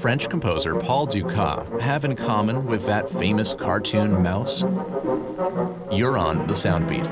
French composer Paul Dukas have in common with that famous cartoon mouse? You're on the Soundbeat.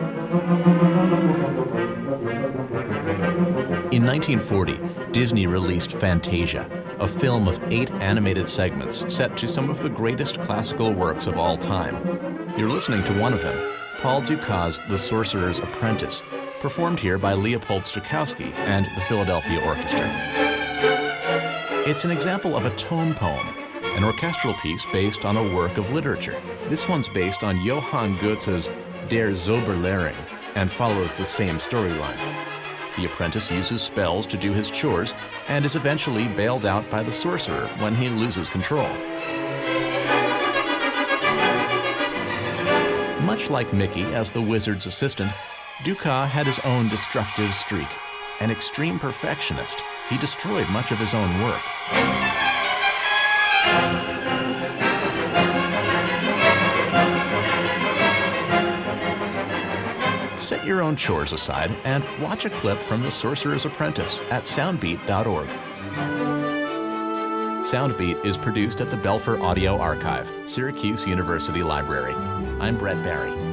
In 1940, Disney released Fantasia, a film of 8 animated segments set to some of the greatest classical works of all time. You're listening to one of them, Paul Dukas' The Sorcerer's Apprentice, performed here by Leopold Stokowski and the Philadelphia Orchestra. It's an example of a tone poem, an orchestral piece based on a work of literature. This one's based on Johann Goethe's Der Zauberlehrling and follows the same storyline. The apprentice uses spells to do his chores and is eventually bailed out by the sorcerer when he loses control. Much like Mickey as the wizard's assistant, Dukas had his own destructive streak. An extreme perfectionist, he destroyed much of his own work. Set your own chores aside and watch a clip from The Sorcerer's Apprentice at soundbeat.org. Soundbeat is produced at the Belfer Audio Archive, Syracuse University Library. I'm Brett Barry.